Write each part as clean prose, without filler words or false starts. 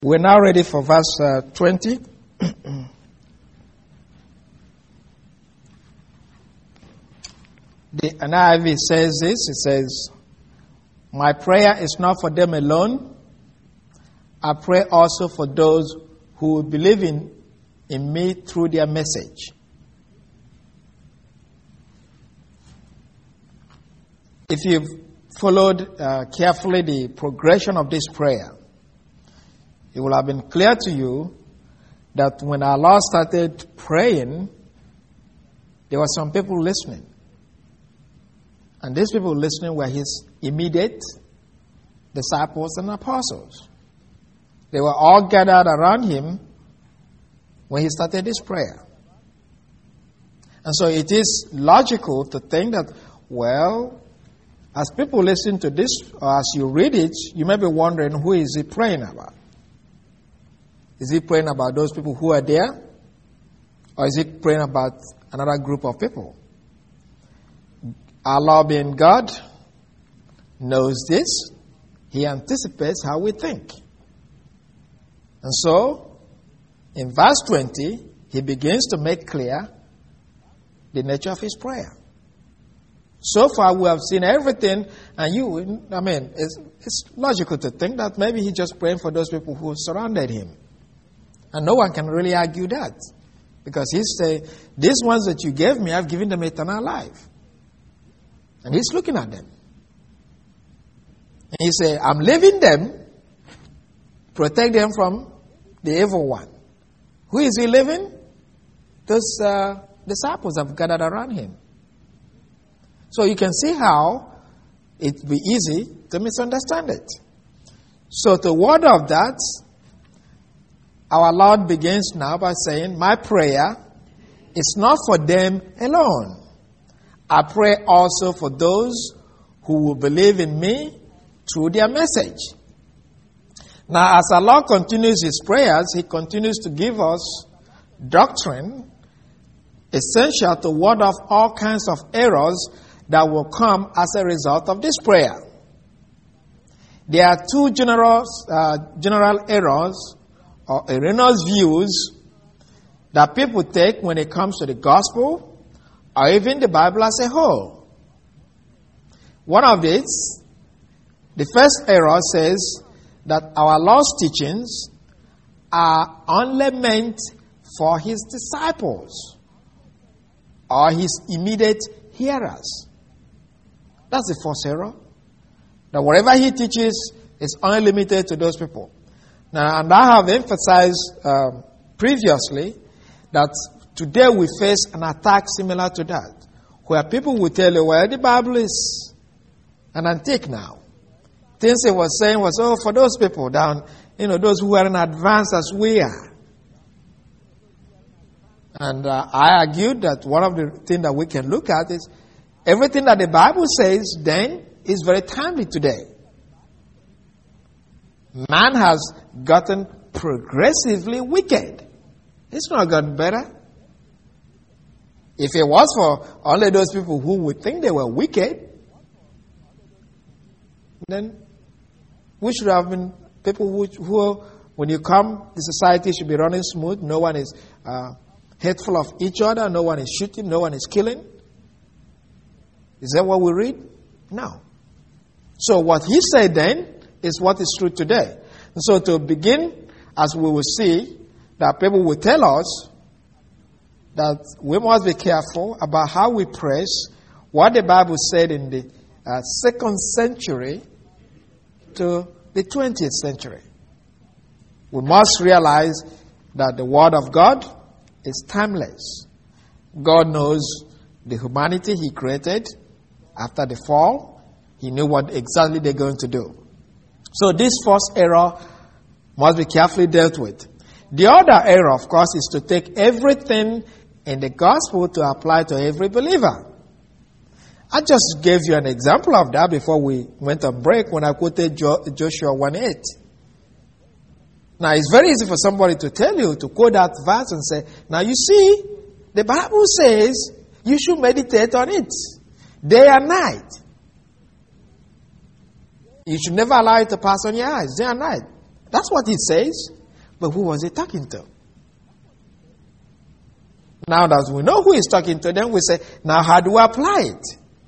We're now ready for verse 20. The NIV says this. It says, "My prayer is not for them alone. I pray also for those who will believe in me through their message." If you've followed carefully the progression of this prayer, it will have been clear to you that when our Lord started praying, there were some people listening. And these people listening were his immediate disciples and apostles. They were all gathered around him when he started this prayer. And so it is logical to think that, well, as people listen to this, or as you read it, you may be wondering, who is he praying about? Is he praying about those people who are there? Or is he praying about another group of people? Our Lord being God knows this. He anticipates how we think. And so, in verse 20, he begins to make clear the nature of his prayer. So far, we have seen everything, and it's logical to think that maybe he's just praying for those people who surrounded him. And no one can really argue that. Because he said, these ones that you gave me, I've given them eternal life. And he's looking at them. And he said, I'm leaving them, protect them from the evil one. Who is he leaving? Those disciples have gathered around him. So you can see how it'd be easy to misunderstand it. So the word of that, our Lord begins now by saying, my prayer is not for them alone. I pray also for those who will believe in me through their message. Now, as our Lord continues his prayers, he continues to give us doctrine essential to ward off all kinds of errors that will come as a result of this prayer. There are two general errors or erroneous views that people take when it comes to the gospel or even the Bible as a whole. One of these, the first error says that our Lord's teachings are only meant for his disciples or his immediate hearers. That's the first error. That whatever he teaches is only limited to those people. Now, and I have emphasized previously that today we face an attack similar to that, where people will tell you, well, the Bible is an antique now. Things he was saying was, for those people down, those who are in advance as we are. And I argued that one of the things that we can look at is everything that the Bible says then is very timely today. Man has gotten progressively wicked. It's not gotten better. If it was for only those people who would think they were wicked, then we should have been people who when you come, the society should be running smooth. No one is hateful of each other. No one is shooting. No one is killing. Is that what we read? No. So what he said then is what is true today. And so to begin, as we will see, that people will tell us that we must be careful about how we praise what the Bible said in the 2nd century to the 20th century. We must realize that the Word of God is timeless. God knows the humanity he created after the fall. He knew what exactly they're going to do. So this first error must be carefully dealt with. The other error, of course, is to take everything in the gospel to apply to every believer. I just gave you an example of that before we went on break when I quoted Joshua 1:8. Now, it's very easy for somebody to tell you, to quote that verse and say, now you see, the Bible says you should meditate on it day and night. You should never allow it to pass on your eyes, day and night. That's what it says. But who was he talking to? Now that we know who he's talking to, then we say, now how do we apply it?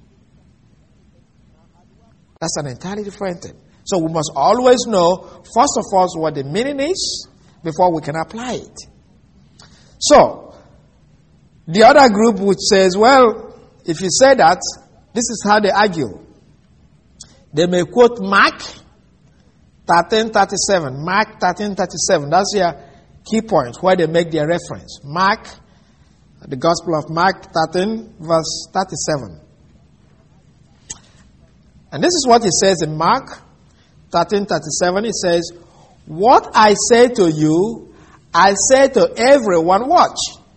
That's an entirely different thing. So we must always know, first of all, what the meaning is before we can apply it. So, the other group which says, well, if you say that, this is how they argue. They may quote Mark 13:37. Mark 13:37. That's your key point where they make their reference. Mark, the Gospel of Mark 13, verse 37. And this is what it says in Mark 13:37. It says, what I say to you, I say to everyone, watch.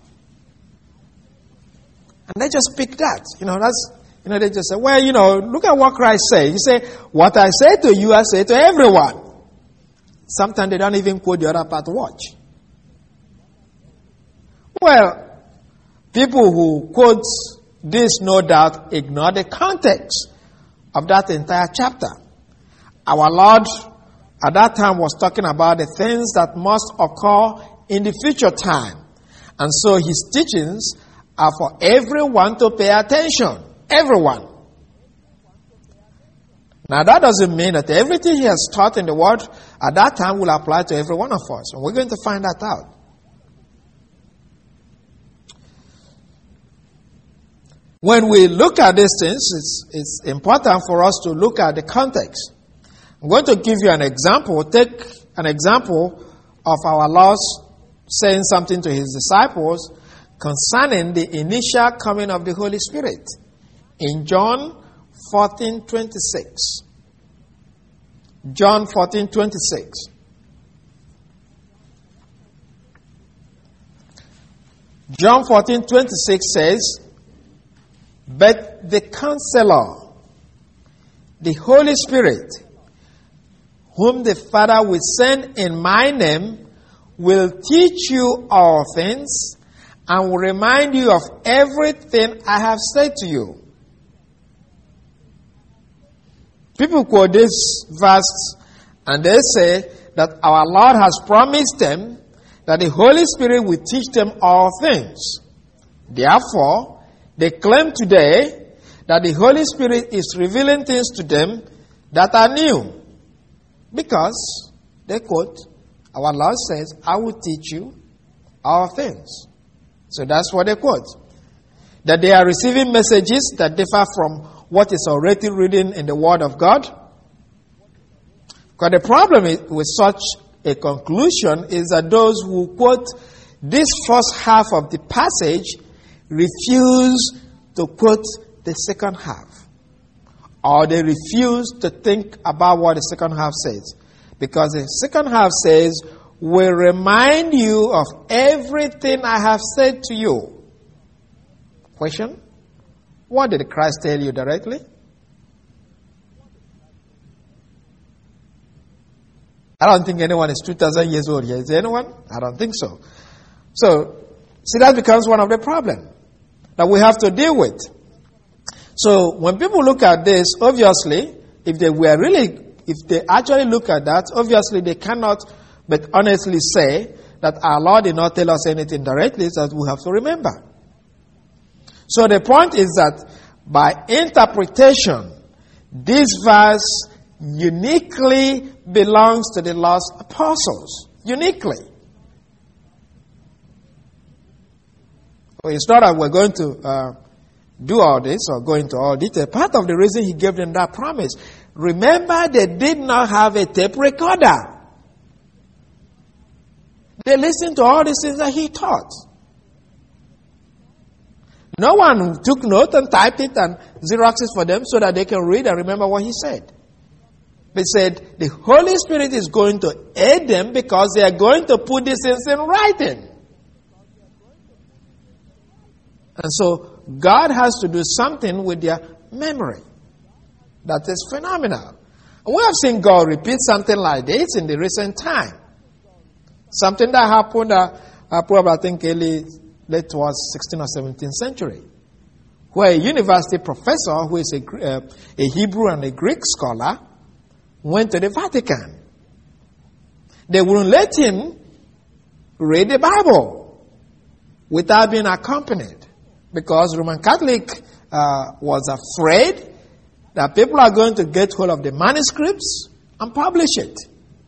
And they just pick that. They just say, well, look at what Christ said. He said, what I say to you, I say to everyone. Sometimes they don't even quote the other part, watch. Well, people who quote this, no doubt, ignore the context of that entire chapter. Our Lord at that time was talking about the things that must occur in the future time. And so his teachings are for everyone to pay attention. Everyone. Now that doesn't mean that everything he has taught in the Word at that time will apply to every one of us. And we're going to find that out. When we look at these things, it's important for us to look at the context. I'm going to give you an example. Take an example of our Lord saying something to his disciples concerning the initial coming of the Holy Spirit. In John 14:26. John 14:26. John 14:26 says, but the Counselor, the Holy Spirit, whom the Father will send in my name, will teach you all things and will remind you of everything I have said to you. People quote this verse and they say that our Lord has promised them that the Holy Spirit will teach them all things. Therefore, they claim today that the Holy Spirit is revealing things to them that are new. Because, they quote, our Lord says, I will teach you all things. So that's what they quote. That they are receiving messages that differ from what is already written in the Word of God. Because the problem with such a conclusion is that those who quote this first half of the passage refuse to quote the second half. Or they refuse to think about what the second half says. Because the second half says, will remind you of everything I have said to you. Question? What did Christ tell you directly? I don't think anyone is 2,000 years old here. Is there anyone? I don't think so. So, see, that becomes one of the problems that we have to deal with. So, when people look at this, obviously, if they actually look at that, obviously they cannot but honestly say that our Lord did not tell us anything directly, that we have to remember. So the point is that by interpretation, this verse uniquely belongs to the lost apostles. Uniquely. Well, it's not that we're going to do all this or go into all detail. Part of the reason he gave them that promise, remember they did not have a tape recorder. They listened to all the things that he taught. No one took note and typed it and Xeroxed for them so that they can read and remember what he said. They said the Holy Spirit is going to aid them because they are going to put these things in writing. And so God has to do something with their memory. That is phenomenal. And we have seen God repeat something like this in the recent time. Something that happened probably I think late towards 16th or 17th century, where a university professor who is a Hebrew and a Greek scholar went to the Vatican. They wouldn't let him read the Bible without being accompanied, because Roman Catholic was afraid that people are going to get hold of the manuscripts and publish it.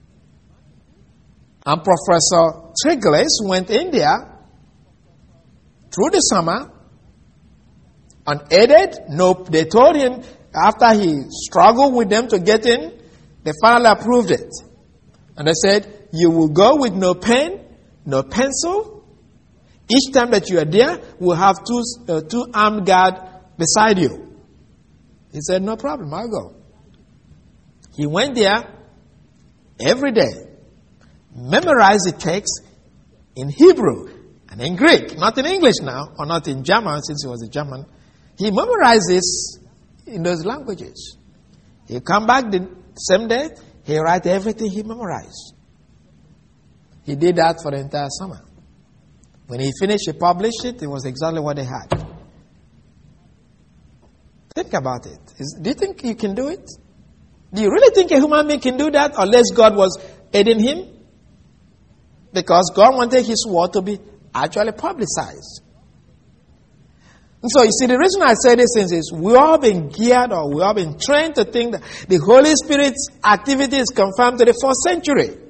And Professor Treglis went in there through the summer, unaided. Nope, they told him after he struggled with them to get in, they finally approved it. And they said, you will go with no pen, no pencil. Each time that you are there, we'll have two armed guards beside you. He said, no problem, I'll go. He went there every day, memorized the text in Hebrew and in Greek, not in English now, or not in German, since he was a German. He memorized this in those languages. He'll come back the same day, he'll write everything he memorized. He did that for the entire summer. When he finished, he published it. It was exactly what they had. Think about it. Do you think you can do it? Do you really think a human being can do that unless God was aiding him? Because God wanted his word to be actually publicized. And so, you see, the reason I say these things is we all been geared, or we all been trained to think that the Holy Spirit's activity is confined to the 4th century.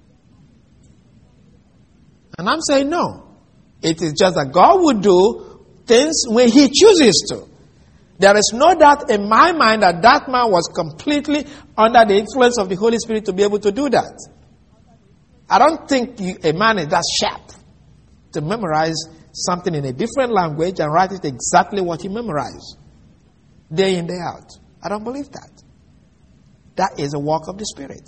And I'm saying no. It is just that God will do things when He chooses to. There is no doubt in my mind that that man was completely under the influence of the Holy Spirit to be able to do that. I don't think a man is that sharp to memorize something in a different language and write it exactly what he memorized, day in, day out. I don't believe that. That is a work of the Spirit.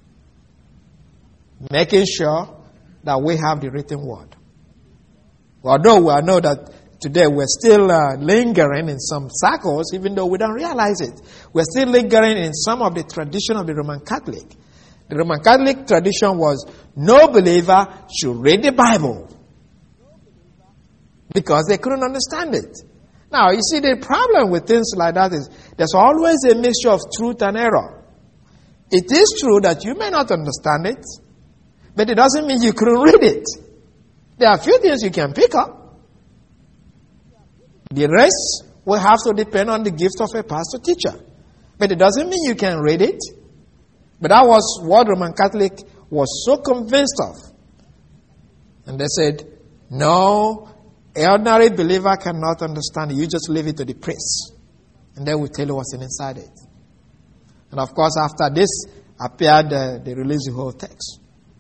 Making sure that we have the written word. Although I know that today we're still lingering in some circles, even though we don't realize it. We're still lingering in some of the tradition of the Roman Catholic. The Roman Catholic tradition was no believer should read the Bible, because they couldn't understand it. Now, you see, the problem with things like that is there's always a mixture of truth and error. It is true that you may not understand it, but it doesn't mean you couldn't read it. There are a few things you can pick up. The rest will have to depend on the gift of a pastor teacher. But it doesn't mean you can read it. But that was what Roman Catholic was so convinced of. And they said, no, ordinary believer cannot understand it. You just leave it to the priest, and they will tell you what's inside it. And of course, after this appeared, they released the whole text.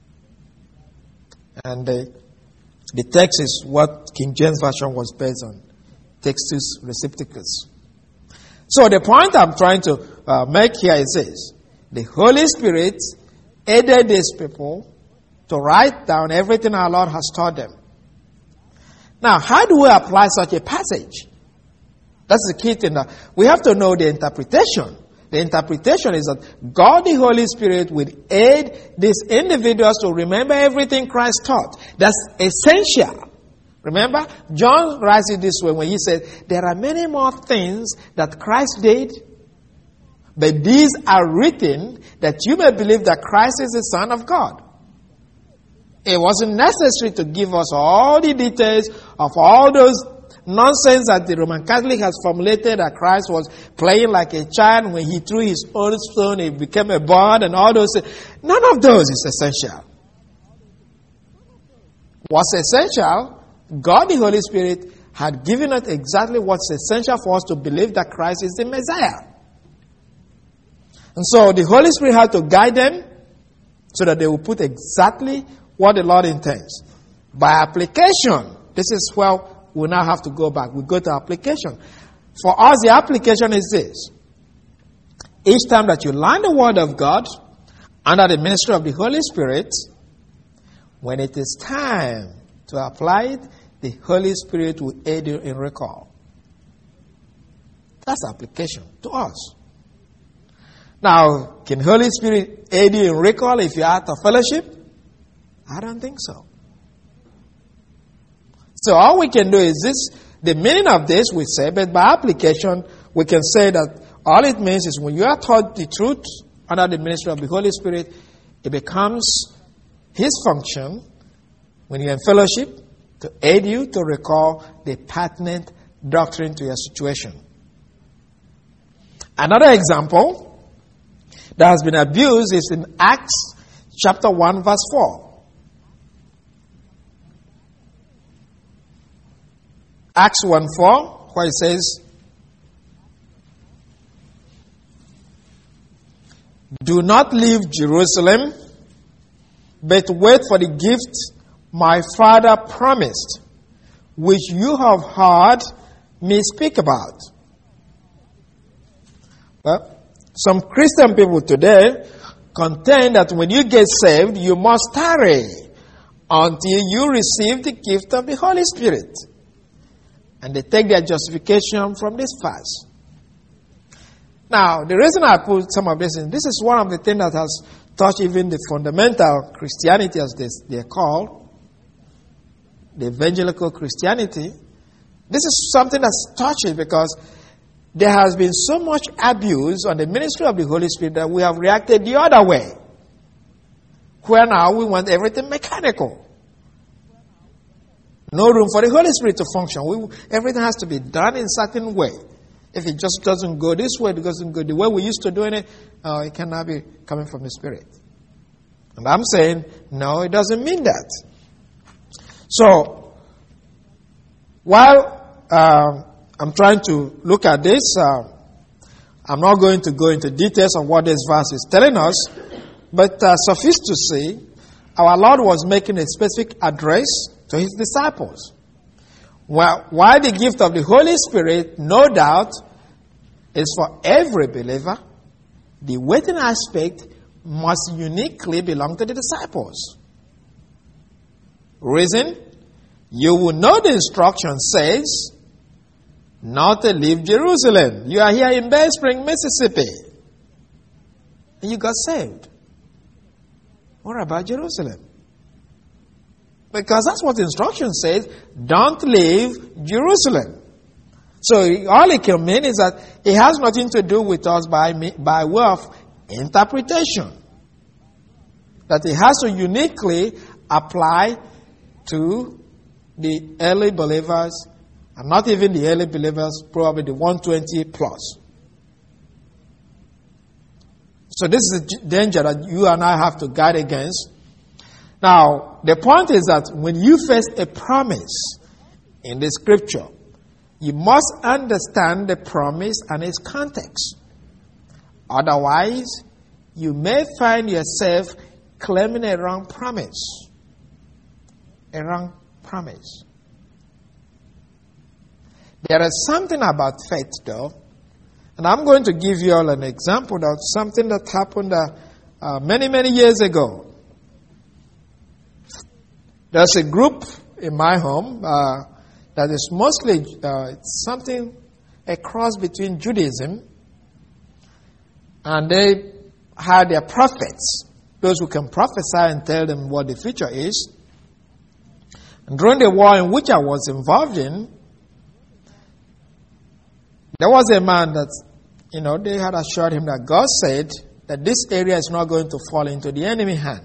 And the text is what King James Version was based on. Textus Recepticus. So the point I'm trying to make here is this. The Holy Spirit aided these people to write down everything our Lord has taught them. Now, how do we apply such a passage? That's the key thing. We have to know the interpretation. The interpretation is that God the Holy Spirit will aid these individuals to remember everything Christ taught. That's essential. Remember, John writes it this way when he said, there are many more things that Christ did, but these are written that you may believe that Christ is the Son of God. It wasn't necessary to give us all the details of all those nonsense that the Roman Catholic has formulated, that Christ was playing like a child. When he threw his own stone, it became a bird and all those things. None of those is essential. What's essential, God the Holy Spirit had given us exactly what's essential for us to believe that Christ is the Messiah. And so the Holy Spirit had to guide them so that they will put exactly what the Lord intends. By application, this is where we now have to go back. We go to application. For us, the application is this. Each time that you learn the Word of God under the ministry of the Holy Spirit, when it is time to apply it, the Holy Spirit will aid you in recall. That's application to us. Now, can Holy Spirit aid you in recall if you're out of fellowship? I don't think so. So all we can do is this. The meaning of this we say, but by application, we can say that all it means is when you are taught the truth under the ministry of the Holy Spirit, it becomes his function, when you're in fellowship, to aid you to recall the pertinent doctrine to your situation. Another example that has been abused is in Acts chapter 1 verse 4. Acts 1:4, where it says, "Do not leave Jerusalem, but wait for the gift my Father promised, which you have heard me speak about." Well, some Christian people today contend that when you get saved, you must tarry until you receive the gift of the Holy Spirit. And they take their justification from this verse. Now, the reason I put some of this in, this is one of the things that has touched even the fundamental Christianity, as they're called, the evangelical Christianity. This is something that's touched it because there has been so much abuse on the ministry of the Holy Spirit that we have reacted the other way, where now we want everything mechanical. No room for the Holy Spirit to function. Everything has to be done in a certain way. If it just doesn't go this way, it doesn't go the way we used to doing it, it cannot be coming from the Spirit. And I'm saying, no, it doesn't mean that. So, while I'm trying to look at this, I'm not going to go into details of what this verse is telling us, but suffice to say, our Lord was making a specific address to his disciples. Well, why the gift of the Holy Spirit, no doubt, is for every believer, the waiting aspect must uniquely belong to the disciples. Reason? You will know the instruction says not to leave Jerusalem. You are here in Bay Spring, Mississippi, and you got saved. What about Jerusalem? Because that's what the instruction says. Don't leave Jerusalem. So all it can mean is that it has nothing to do with us by way of interpretation. That it has to uniquely apply to the early believers, and not even the early believers, probably the 120 plus. So this is a danger that you and I have to guard against. Now, the point is that when you face a promise in the scripture, you must understand the promise and its context. Otherwise, you may find yourself claiming a wrong promise. A wrong promise. There is something about faith, though, and I'm going to give you all an example of something that happened many, many years ago. There's a group in my home that is mostly something, a cross between Judaism, and they had their prophets, those who can prophesy and tell them what the future is. And during the war in which I was involved in, there was a man that, they had assured him that God said that this area is not going to fall into the enemy hand.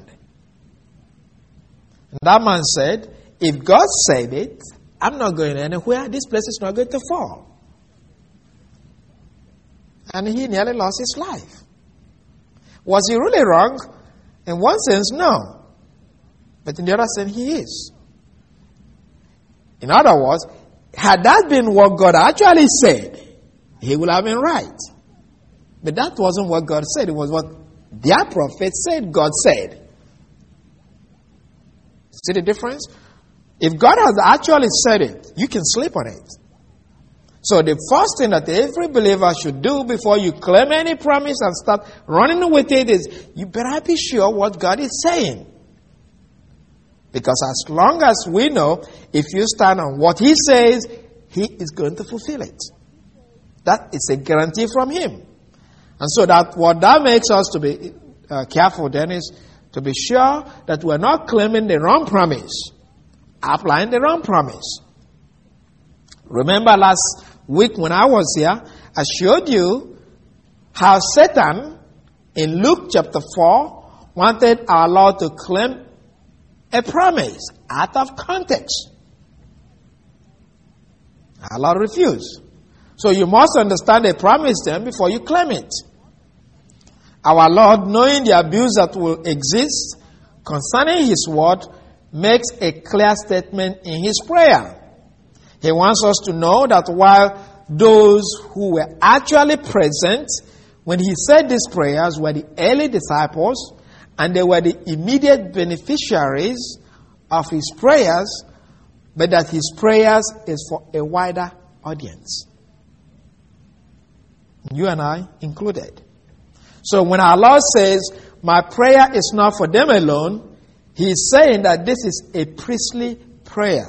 And that man said, if God said it, I'm not going anywhere. This place is not going to fall. And he nearly lost his life. Was he really wrong? In one sense, no. But in the other sense, he is. In other words, had that been what God actually said, he would have been right. But that wasn't what God said. It was what their prophet said God said. See the difference? If God has actually said it, you can sleep on it. So the first thing that every believer should do before you claim any promise and start running with it is, you better be sure what God is saying. Because as long as we know, if you stand on what He says, He is going to fulfill it. That is a guarantee from Him. And so that makes us to be careful then is to be sure that we're not claiming the wrong promise, applying the wrong promise. Remember last week when I was here, I showed you how Satan in Luke chapter 4 wanted our Lord to claim a promise out of context. Our Lord refused. So you must understand a promise then before you claim it. Our Lord, knowing the abuse that will exist concerning His word, makes a clear statement in His prayer. He wants us to know that while those who were actually present when He said these prayers were the early disciples, and they were the immediate beneficiaries of His prayers, but that His prayers is for a wider audience. You and I included. So when our Lord says, my prayer is not for them alone, He is saying that this is a priestly prayer.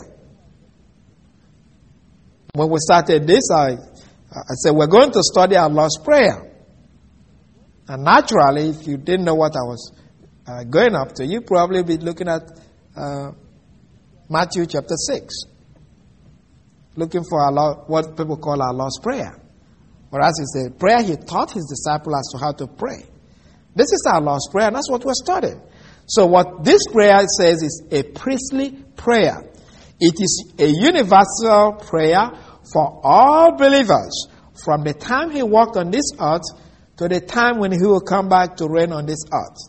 When we started this, I said we're going to study our Lord's Prayer. And naturally, if you didn't know what I was going up to, you'd probably be looking at Matthew chapter 6. Looking for our Lord, what people call our Lord's Prayer. Whereas it's a prayer He taught His disciples as to how to pray. This is our Lord's Prayer, and that's what we're studying. So what this prayer says is a priestly prayer. It is a universal prayer for all believers from the time He walked on this earth to the time when He will come back to reign on this earth.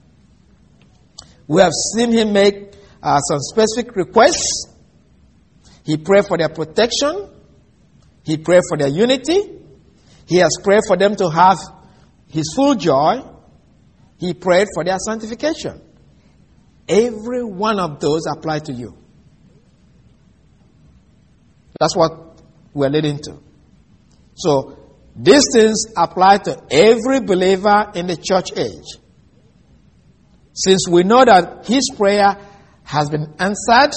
We have seen Him make some specific requests. He prayed for their protection. He prayed for their unity. He has prayed for them to have His full joy. He prayed for their sanctification. Every one of those apply to you. That's what we're leading to. So, these things apply to every believer in the church age. Since we know that His prayer has been answered,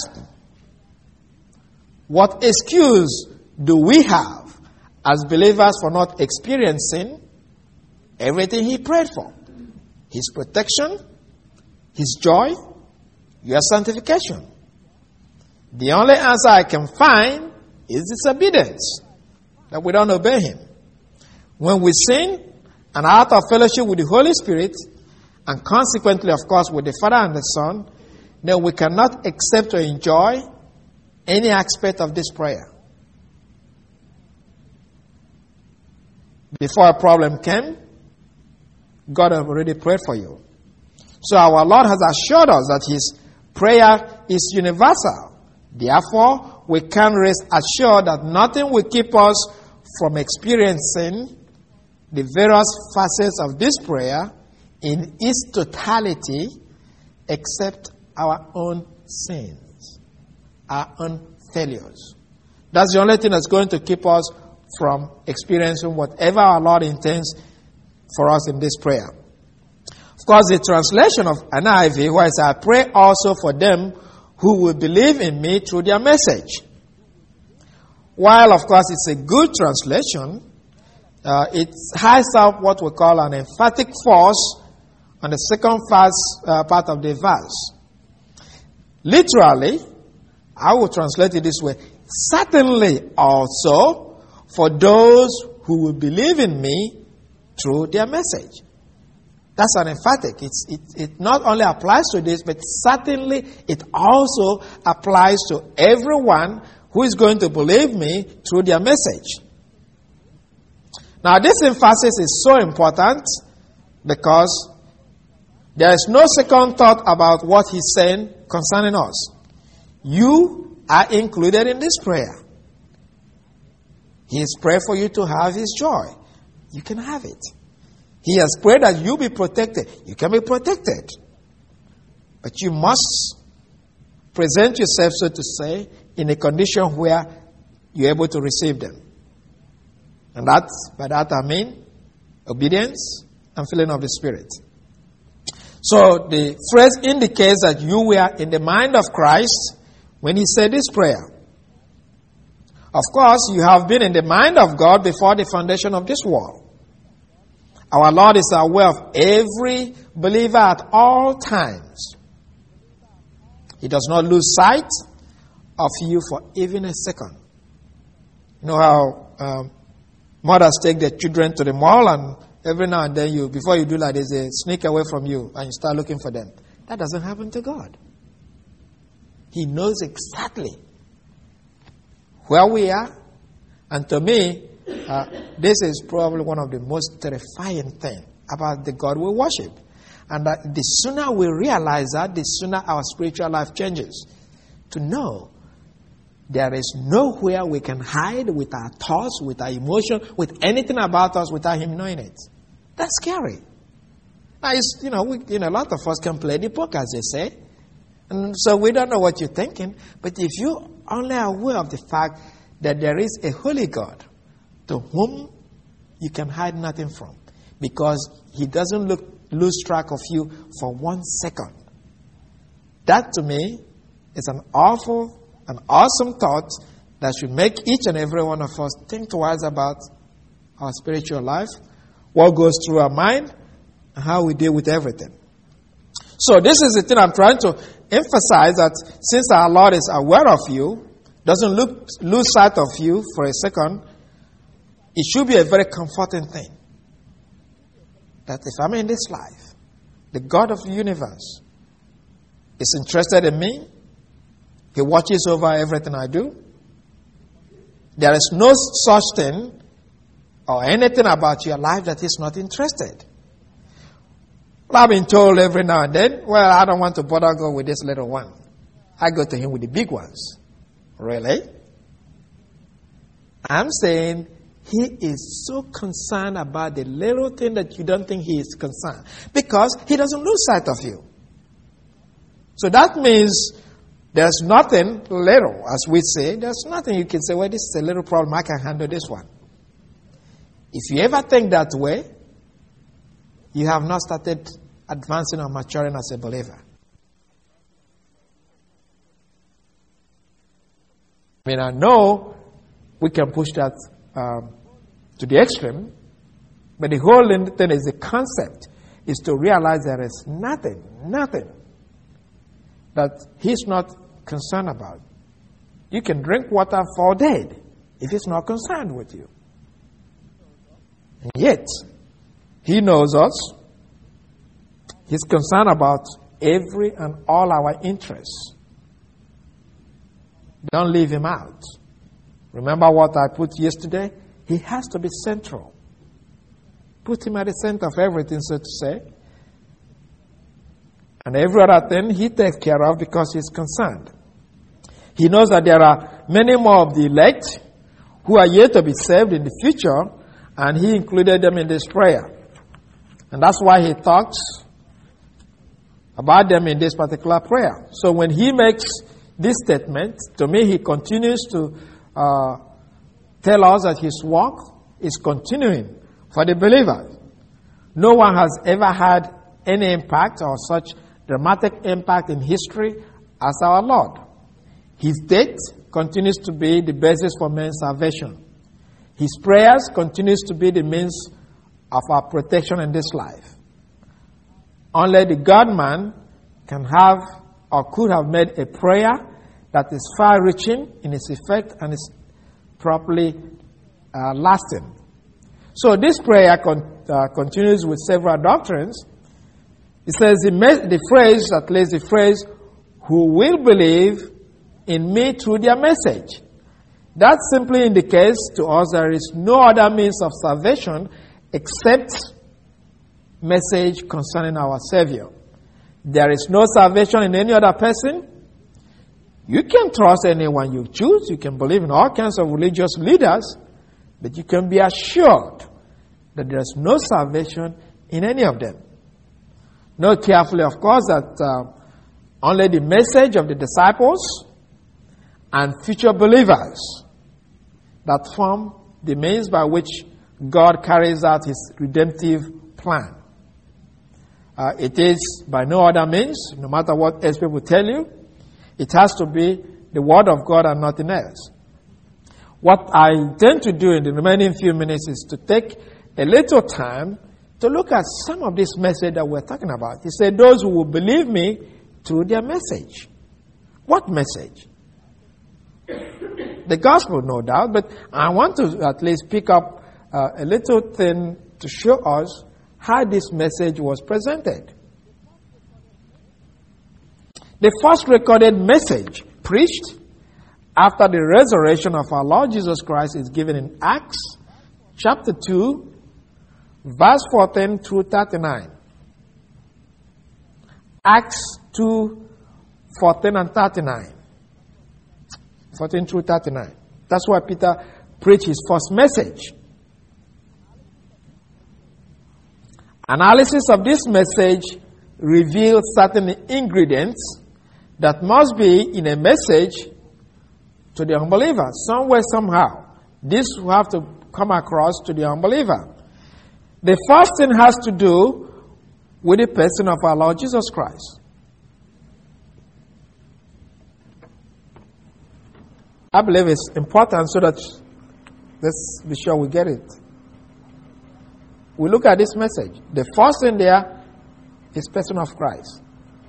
what excuse do we have as believers for not experiencing everything He prayed for? His protection, His joy, your sanctification. The only answer I can find is disobedience, that we don't obey Him. When we sin and are out of fellowship with the Holy Spirit, and consequently, of course, with the Father and the Son, then we cannot accept or enjoy any aspect of this prayer. Before a problem came, God had already prayed for you. So our Lord has assured us that His prayer is universal. Therefore, we can rest assured that nothing will keep us from experiencing the various facets of this prayer in its totality except our own sins, our own failures. That's the only thing that's going to keep us from experiencing whatever our Lord intends for us in this prayer. Of course, the translation of NIV, where it says, I pray also for them who will believe in me through their message. While, of course, it's a good translation, it has up what we call an emphatic force on the second part of the verse. Literally, I will translate it this way. Certainly also for those who will believe in me through their message. That's an emphatic. It not only applies to this, but certainly it also applies to everyone who is going to believe me through their message. Now, this emphasis is so important because there is no second thought about what He's saying concerning us. You are included in this prayer. He has prayed for you to have His joy. You can have it. He has prayed that you be protected. You can be protected. But you must present yourself, so to say, in a condition where you're able to receive them. And by that I mean obedience and filling of the Spirit. So the phrase indicates that you were in the mind of Christ when He said this prayer. Of course, you have been in the mind of God before the foundation of this world. Our Lord is aware of every believer at all times. He does not lose sight of you for even a second. You know how mothers take their children to the mall, and every now and then before you do that, they sneak away from you and you start looking for them. That doesn't happen to God. He knows exactly where we are. And to me, this is probably one of the most terrifying things about the God we worship. And the sooner we realize that, the sooner our spiritual life changes. To know there is nowhere we can hide with our thoughts, with our emotion, with anything about us without Him knowing it. That's scary. Now, a lot of us can play the poker, as they say. And so we don't know what you're thinking. But if you only are aware of the fact that there is a holy God to whom you can hide nothing from, because He doesn't lose track of you for 1 second. That to me is an awesome thought that should make each and every one of us think twice about our spiritual life, what goes through our mind, and how we deal with everything. So this is the thing I'm trying to emphasize, that since our Lord is aware of you, doesn't lose sight of you for a second, it should be a very comforting thing. That if I'm in this life, the God of the universe is interested in me. He watches over everything I do. There is no such thing or anything about your life that He's not interested. Well, I've been told every now and then, well, I don't want to bother God with this little one. I go to Him with the big ones. Really? I'm saying He is so concerned about the little thing that you don't think He is concerned, because He doesn't lose sight of you. So that means there's nothing little, as we say. There's nothing you can say, well, this is a little problem, I can handle this one. If you ever think that way, you have not started advancing or maturing as a believer. I mean, I know we can push that to the extreme, but the whole thing is, the concept is to realize there is nothing that He's not concerned about. You can drink water for dead if He's not concerned with you. And yet, He knows us. He's concerned about every and all our interests. Don't leave Him out. Remember what I put yesterday? He has to be central. Put Him at the center of everything, so to say. And every other thing He takes care of because He's concerned. He knows that there are many more of the elect who are yet to be saved in the future, and He included them in this prayer. And that's why He talks about them in this particular prayer. So when He makes this statement, to me, He continues to tell us that His work is continuing for the believers. No one has ever had any impact or such dramatic impact in history as our Lord. His death continues to be the basis for man's salvation. His prayers continues to be the means of our protection in this life. Only the God-man can have or could have made a prayer that is far-reaching in its effect and is properly lasting. So this prayer continues with several doctrines. It says the phrase, who will believe in me through their message. That simply indicates to us there is no other means of salvation except message concerning our Savior. There is no salvation in any other person. You can trust anyone you choose. You can believe in all kinds of religious leaders. But you can be assured that there is no salvation in any of them. Note carefully, of course, that only the message of the disciples and future believers that form the means by which God carries out His redemptive plan. It is by no other means, no matter what else people tell you. It has to be the Word of God and nothing else. What I intend to do in the remaining few minutes is to take a little time to look at some of this message that we're talking about. He said, those who will believe me through their message. What message? The gospel, no doubt, but I want to at least pick up a little thing to show us how this message was presented. The first recorded message preached after the resurrection of our Lord Jesus Christ is given in Acts chapter 2, verse 14 through 39. Acts 2, 14 and 39. 14 through 39. That's why Peter preached his first message. Analysis of this message reveals certain ingredients that must be in a message to the unbeliever. Somewhere, somehow, this will have to come across to the unbeliever. The first thing has to do with the person of our Lord Jesus Christ. I believe it's important so that let's be sure we get it. We look at this message. The first thing there is person of Christ.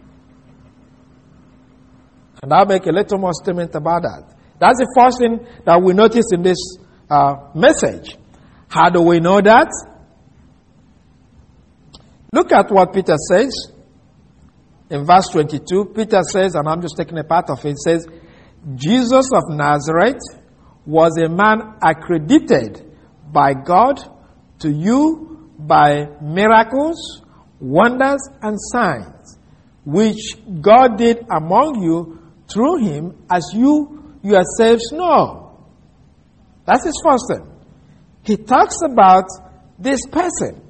And I'll make a little more statement about that. That's the first thing that we notice in this message. How do we know that? Look at what Peter says. In verse 22, Peter says, and I'm just taking a part of it, says, Jesus of Nazareth was a man accredited by God to you by miracles, wonders, and signs, which God did among you through him, as you yourselves know. That's his first thing. He talks about this person.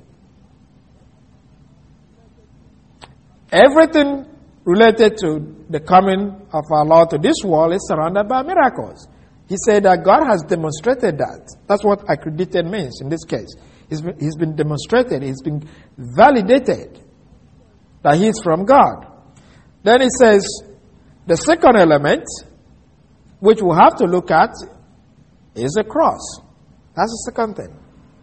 Everything related to the coming of our Lord to this world is surrounded by miracles. He said that God has demonstrated that. That's what accredited means in this case. He's been demonstrated. He's been validated that he is from God. Then he says the second element, which we'll have to look at, is a cross. That's the second thing.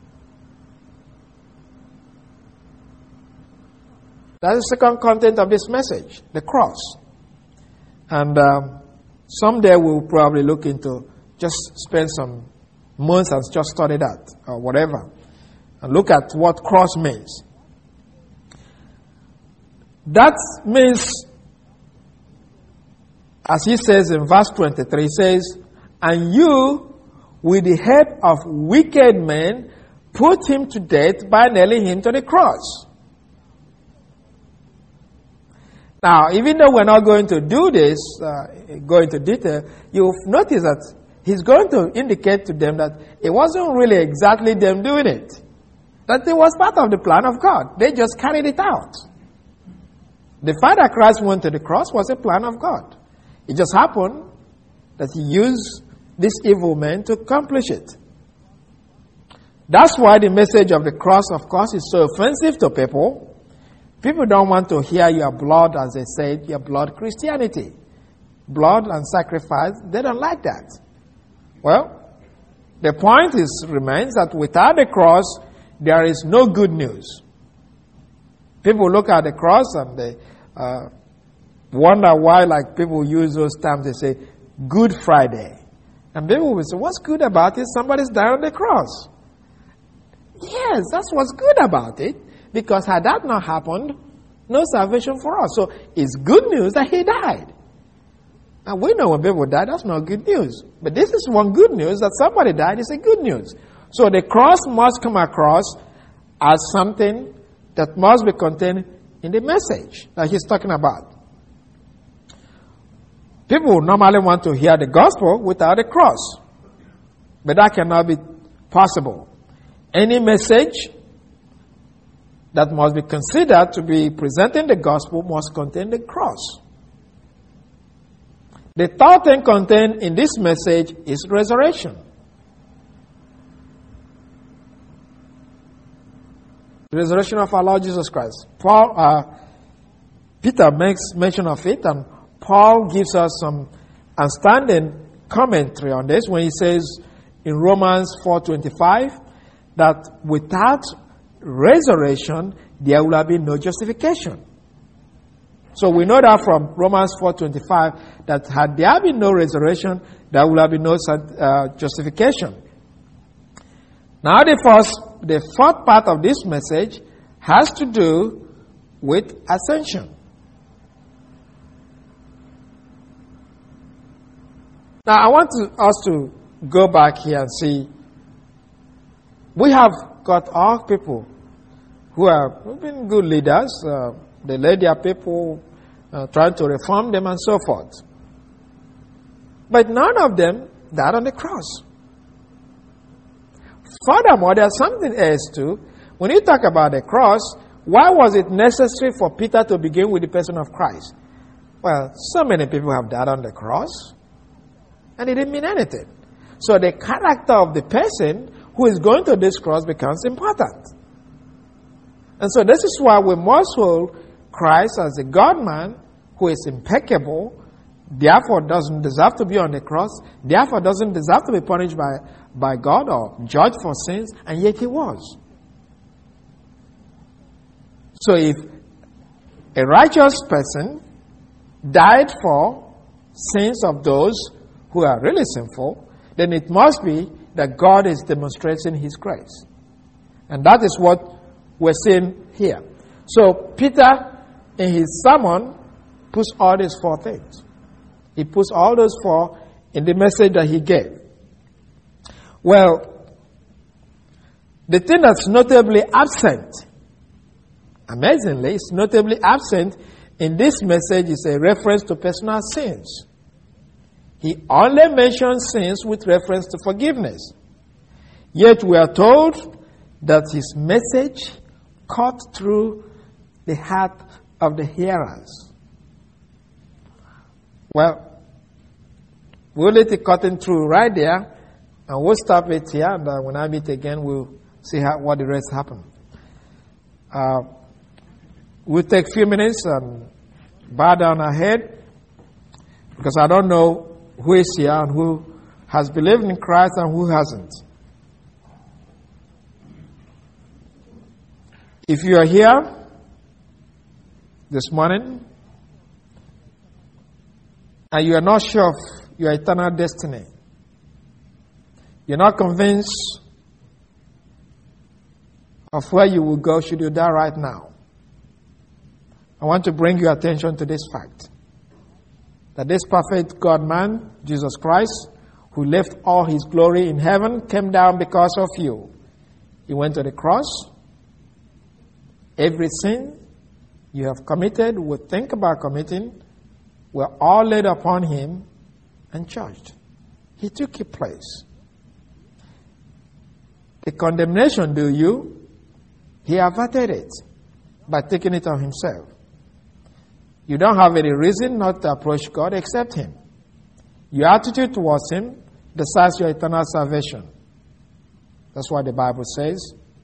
That's the second content of this message, the cross. And someday we'll probably look into, just spend some months and just study that or whatever. And look at what cross means. That means, as he says in verse 23, he says, and you, with the help of wicked men, put him to death by nailing him to the cross. Now, even though we're not going to do this, go into detail, you'll notice that he's going to indicate to them that it wasn't really exactly them doing it. That it was part of the plan of God. They just carried it out. The fact that Christ went to the cross was a plan of God. It just happened that he used this evil man to accomplish it. That's why the message of the cross, of course, is so offensive to people. People don't want to hear your blood, as they said, your blood Christianity. Blood and sacrifice, they don't like that. Well, the point remains that without the cross, there is no good news. People look at the cross and they wonder why, like people use those terms, they say, Good Friday. And people will say, what's good about it? Somebody's died on the cross. Yes, that's what's good about it. Because had that not happened, no salvation for us. So it's good news that he died. And we know when people die, that's not good news. But this is one good news, that somebody died is a good news. So the cross must come across as something that must be contained in the message that he's talking about. People normally want to hear the gospel without a cross. But that cannot be possible. Any message that must be considered to be presenting the gospel must contain the cross. The third thing contained in this message is resurrection. The resurrection of our Lord Jesus Christ. Peter makes mention of it, and Paul gives us some outstanding commentary on this when he says in Romans 4:25 that without resurrection there will have been no justification. So we know that from Romans 4:25 that had there been no resurrection, there will have been no justification. Now the fourth part of this message has to do with ascension. Now, I want us to go back here and see. We have got all people who have been good leaders. They led their people, trying to reform them and so forth. But none of them died on the cross. Furthermore, there's something else too. When you talk about the cross, why was it necessary for Peter to begin with the person of Christ? Well, so many people have died on the cross, and it didn't mean anything. So the character of the person who is going to this cross becomes important. And so this is why we must hold Christ as a God-man who is impeccable, therefore doesn't deserve to be on the cross, therefore doesn't deserve to be punished by God or judged for sins, and yet he was. So if a righteous person died for sins of those who are really sinful, then it must be that God is demonstrating his grace. And that is what we're seeing here. So Peter, in his sermon, puts all these four things. He puts all those four in the message that he gave. Well, the thing that's notably absent, amazingly, it's notably absent in this message is a reference to personal sins. He only mentions sins with reference to forgiveness. Yet we are told that his message cut through the heart of the hearers. Well, we'll let it cutting through right there, and we'll stop it here, and when I meet again, we'll see what the rest happen. We'll take a few minutes and bow down our head, because I don't know who is here and who has believed in Christ and who hasn't. If you are here this morning and you are not sure of your eternal destiny, you're not convinced of where you will go should you die right now, I want to bring your attention to this fact, that this perfect God-man, Jesus Christ, who left all his glory in heaven, came down because of you. He went to the cross. Every sin you have committed, would think about committing, were all laid upon him and judged. He took your place. The condemnation due you, he averted it by taking it on himself. You don't have any reason not to approach God except him. Your attitude towards him decides your eternal salvation. That's what the Bible says.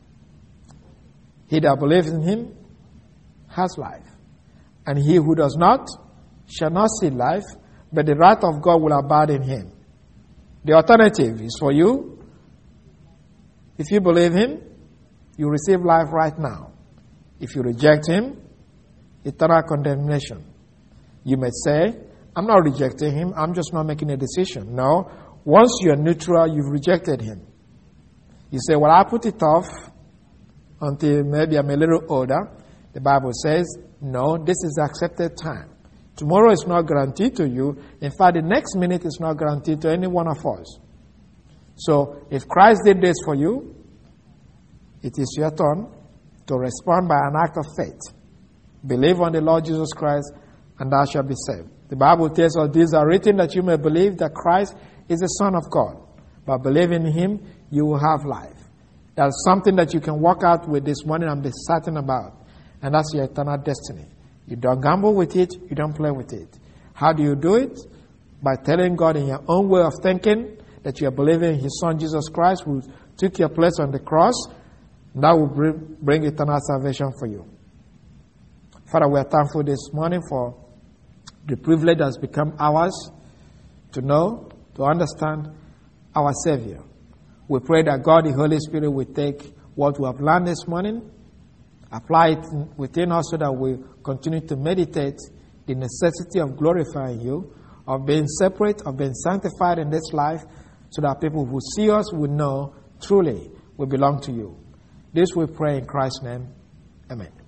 He that believes in him has life. And he who does not shall not see life, but the wrath of God will abide in him. The alternative is for you. If you believe him, you receive life right now. If you reject him, eternal condemnation. You may say, I'm not rejecting him, I'm just not making a decision. No, once you're neutral, you've rejected him. You say, well, I'll put it off until maybe I'm a little older. The Bible says, no, this is the accepted time. Tomorrow is not guaranteed to you. In fact, the next minute is not guaranteed to any one of us. So, if Christ did this for you, it is your turn to respond by an act of faith. Believe on the Lord Jesus Christ, and thou shalt be saved. The Bible tells us these are written that you may believe that Christ is the Son of God. By believing in him, you will have life. That's something that you can walk out with this morning and be certain about. And that's your eternal destiny. You don't gamble with it, you don't play with it. How do you do it? By telling God in your own way of thinking that you are believing in his Son Jesus Christ, who took your place on the cross. And that will bring eternal salvation for you. Father, we are thankful this morning for the privilege that has become ours to know, to understand our Savior. We pray that God, the Holy Spirit, will take what we have learned this morning, apply it within us so that we continue to meditate the necessity of glorifying you, of being separate, of being sanctified in this life, so that people who see us will know truly we belong to you. This we pray in Christ's name. Amen.